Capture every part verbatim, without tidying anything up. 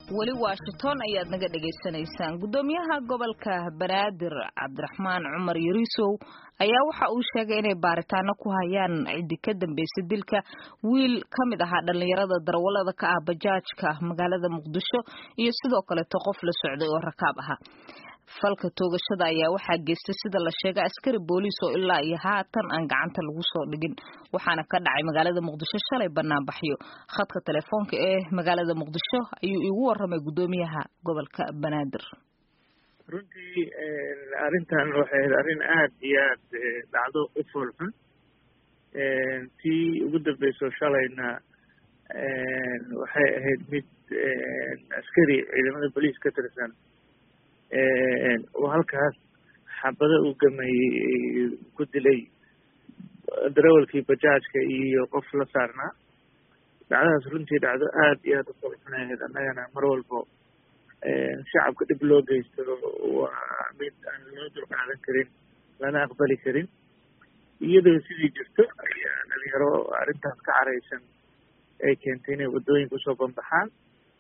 weli Washington ayaad naga dhageysanaysaan. Gudoomiyaha gobolka Banaadir Cabdiraxmaan Cumar Yariisow ayaa waxa uu sheegay inay baaritaano ku hayaan cid ka dambeysay dilka wiil kamid ah dhalinyarada darwalada ka ah bajaajka magaalada Muqdisho iyo sidoo kale qof la socday oo rakaab ah. falka toogashada ayaa waxaa geystay sida la sheegay askari booliis oo ilaa iyo haatan aan gacanta lagu soo dhigin waxaana ka dhacay magaalada Muqdisho shalay banaanbaxyo khadka telefoonka ee magaalada Muqdisho ayuu igu waramay gudoomiyaha gobolka Banaadir. runtii arintan waxay arin aad iyo aad dhacdo u fulxun tii ugu dambeysay shalayna waxay ahayd mid askari ciidamada booliiska ka tirsan oo halkaas xabado uu gamay ku dilay darawalkii bajaajka iyo qof la saarnaa. dhacdaas runtii dhacdo aad iyo aad u fulxunayd annagana mar walbo shacabka dib loo geysto waa mid aan loo dulqaadan karin lana aqbali karin. iyadoo sidii jirto ayaa dhalinyaro arrintaas ka caraysan ay keentay inay waddooyinka usoo banbaxaan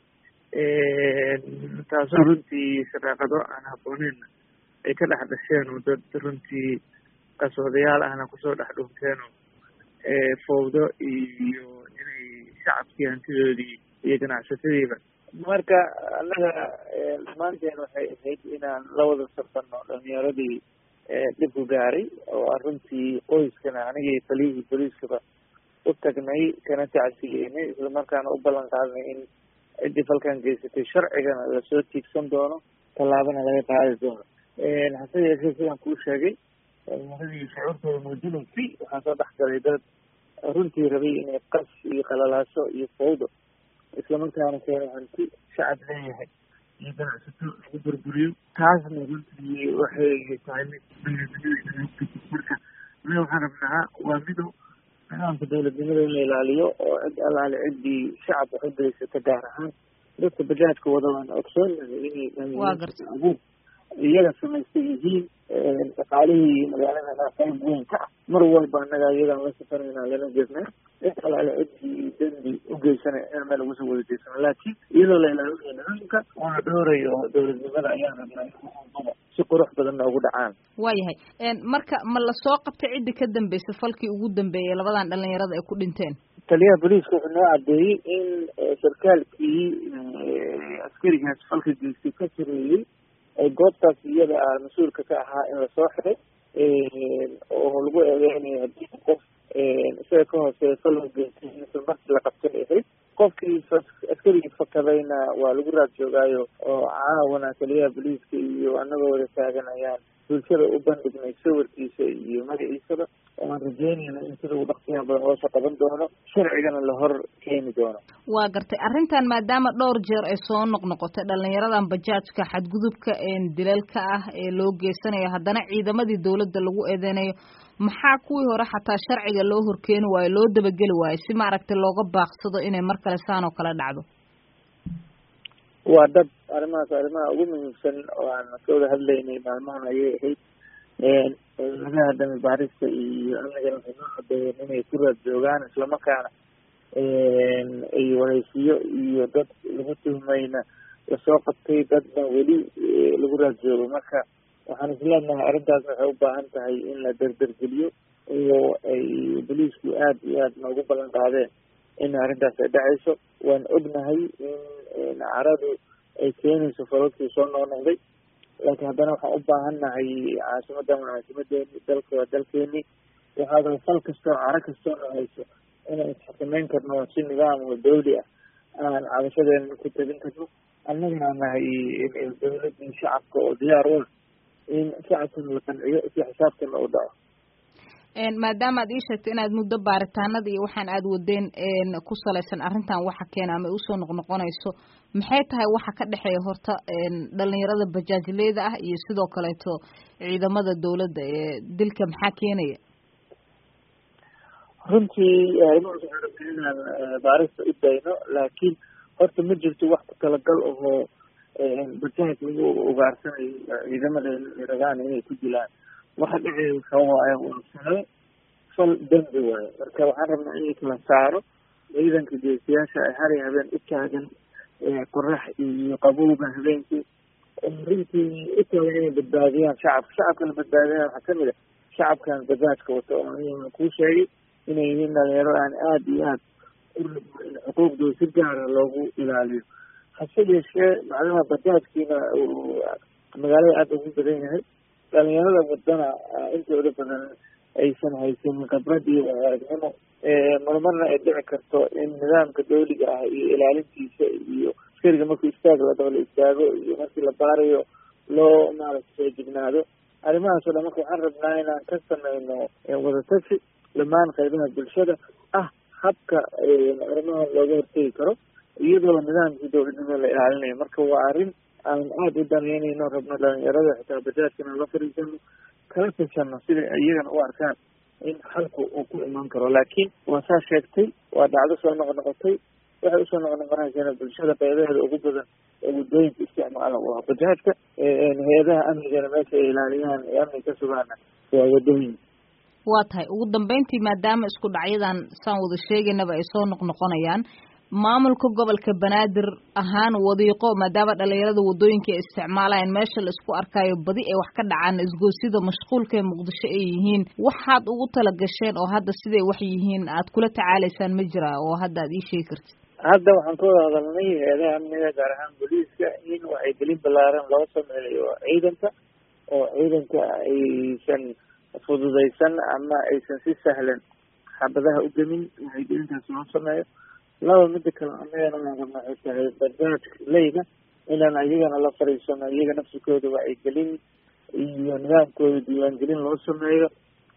taasoo runtii shaqaaqado aan habbooneyn ay ka dhex dhasheen oo dad runtii qasoodayaal ahna kusoo dhex dhunteen fowdo iyo inay shacabkii hantidoodii iyo ganacsatadiiba. marka annaga dhammaanteen waxay ahayd inaan la wada sarsano dhalinyaradii dhibku gaaray oo aan runtii qoyskana anigii taliyihii booliiskaba u tagnay kana tacsiyeynay islamarkaana u ballan qaadnay in ciddii falkan geysatay sharcigana lasoo tiigsan doono tallaabana laga qaadi doono. hase yeeshee sidaan kuu sheegay dhalinyaradii shucuurtooda muujinaysay waxaa soo dhex galay dad runtii rabay inay qas iyo qalalaaso iyo fowdo islamarkaana keena hanti shacab leeyahay iyo ganacsato lagu burburiyo. taasna runtii waxay tahay mid marka anaga waxaan rabnaa waa midow nidaamka dawladnimada in la ilaaliyo oo cid alaale ciddii shacab wax u geysata gaar ahaan dadka bajaajka wada waan ogsoonahay inay iyaga samaystay yihiin dhaqaalihii magaalada qayb weyn ka ah. mar walba annaga iyagaan la safarayna lana jirnay cid alaale ciddii dambi u geysana in meel ugu soo wada jeysana laakiin iyadoo la ilaalinayo nidaamka oo la dhowrayo dawladnimada ayaan rabnaa si qurux badan noogu dhacaan. waayahay marka ma la soo qabtay ciddi ka dambeysay falkii ugu dambeeyay labadan dhalinyarada ay ku dhinteen? taliyaha booliiska wuxuu noo cadeeyey in sarkaalkii askarigaas falka geystay ka sareeyey ay goobtaas iyada ah mas-uulka ka ahaa in lasoo xiray oo lagu eedeynayo haddii qof isaga ka hooseeya fal u geystay in markii la qabtay ahayd. qofkii askarigii fakadayna waa lagu raad joogaayo oo caawana taliyaha booliiska iyo annagoo wada taagan ayaan bulshada u bandhignay sawirkiisa iyo magaciisaba waan rajeynayna in sida ugu dhaqsiyaha badan loosoo qaban doono sharcigana la hor keeni doono. waa gartay arrintan maadaama dhowr jeer ay soo noqnoqotay dhalinyaradan bajaajka xadgudubka dilalka ah ee loo geysanayo haddana ciidamadii dawladda lagu eedeynayo maxaa kuwii hore xataa sharciga loo horkeeni waayo loo dabageli waayo si maaragtay looga baaqsado inay mar kale saan oo kale dhacdo? waa dad arrimahaas arrimaha ugu muhiimsan oo aan ka wada hadlaynay maalmahan ayay ahayd laga hadamay baarista iyo amnigana waxay noo cadeeyeen inay ku raad joogaan islamarkaana ay wareysiyo iyo dad lagu tuhmayna lasoo qabtay dadna weli lagu raad joogo. marka waxaan isleenahay arrintaasna waxay u baahan tahay in la derdergeliyo oo ay booliisku aad iyo aad noogu ballan qaadeen in arrintaas ay dhacayso. waan ognahay in caradu ay keenayso falalkii soo noqnoqday laakiin haddana waxaan u baahannahay caasimadan waa caasimadeeni dalka waa dalkeeni waxaada fal kastoo caro kastoo nohayso inaan isxakameyn karno si nidaam oo dawli ah aan cabashadeena ku tabin karno. annagana nahay dawladii shacabka oo diyaar u ah in shacabkana la qanciyo si xisaabtana u dhaco. maadaama aad ii sheegtay inaad muddo baaritaanada iyo waxaan aad wadeen ku salaysan arrintan waxa keena ama usoo noqnoqonayso maxay tahay waxa ka dhexeeya horta dhalinyarada bajaajleyda ah iyo sidoo kaleeto ciidamada dawladda ee dilka maxaa keenaya? runtii arrimahaas waxaan rabnaa inaan baarista u dayno laakiin horta ma jirto wax ku talagal ahoo bajaaj lagu ugaarsanayo ciidamada rabaan inay ku dilaan. waxa dhacay waxa waaye waa fal dambi waaye. marka waxaan rabnaa in la kala saaro ciidanka geesiyaasha ay har iyo habeen u taagan qorax iyo qabowga habeenkii runtii u taala inay badbaadiyaan shacabka shacabka la badbaadinaya waxaa kamid a shacabkan bajaajka wato oo kuu sheegay inay yihiin dhalinyaro aan aada iyo aad xuquuqdooda si gaara loogu ilaaliyo hase yeeshee macnaha bajaajkiina magaalada aada ugu badan yahay dhalinyarada wadana intooda badan aysan haysanin khibrad iyo aragnimo marmarna ay dhici karto in nidaamka dawliga ah iyo ilaalintiisa iyo askariga markuu istaag la daba la istaago iyo markii la baarayo loo maaragta soo jignaado arrimahaas oo dhan marka waxaan rabnaa inaan ka sameyno wadatashi dhamaan qaybaha bulshada ah habka arrimaha looga hortegi karo iyadoo nidaamkii dawladnimo la ilaalinayo marka waa arrin aan aada u daneynayno rabno dhalinyarada xitaa bajaajkana la fariisano kala tashano sida iyagana u arkaan in xalku uu ku imaan karo laakiin waa saa sheegtay waa dhacdo soo noqnoqotay waxay usoo noqnoqonaysaa bulshada qaybaheeda ugu badan ee waddooyinka isticmaala waa bajaajka hay-adaha amnigana meesha ay ilaaliyaan ee amniga ka sugaana waa waddooyinka waa tahay ugu dambeyntii maadaama isku dhacyadan saan wada sheegaynaba ay soo noqnoqonayaan maamulka gobolka banaadir ahaan wadiiqo maadaama dhalinyarada waddooyinka ay isticmaalayaan meesha la isku arkaayo badi ay wax ka dhacaan isgoosida mashquulka ee muqdisho ay yihiin waxaad ugu tala gasheen oo hadda siday wax yihiin aad kula tacaalaysaan ma jira oo hadda aad ii sheegi kartid hadda waxaan ka wada hadalnay hay-adaha amniga gaar ahaan booliiska in waxay gelin balaaran loo sameeyo ciidanka oo ciidanka aysan fududaysan ama aysan si sahlan xabadaha u gemin waxay gelintaas loo sameeyo laba mida kale anagana waan rabna waxay tahay bajaajka leyda inaan iyagana la fariisano iyaga nafsikooda waa ay gelin iyo nidaamkooda diiwaangelin loo sameeyo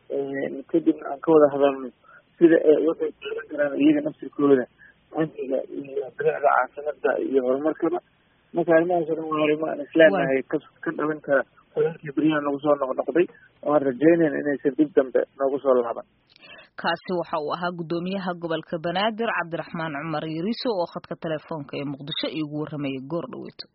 kadibna aan ka wada hadalno sida waxay taagan karaan iyaga nafsikooda amniga iyo bilicda caasimada iyo horumarkaba marka arrimahaas o dhan waa arrimo aan isleenahay ka ka dhaban kara holalkii beryahan nagu soo noqnoqday oo aan rajeynayna inaysan dib dambe noogu soo laaban kaasi waxa uu ahaa guddoomiyaha gobolka banaadir cabdiraxmaan cumar yariso oo khadka telefoonka ee muqdisho iigu warramayay goor dhaweeto